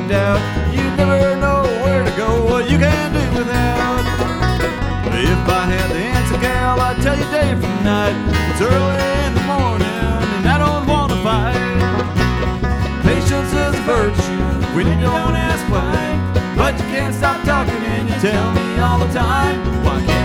in doubt. You never know where to go, what you can do without. If I had the answer, gal, I'd tell you day from night. It's early in the morning and I don't want to fight. Patience is a virtue when you don't ask why, but you can't stop talking and you tell me all the time. Why can't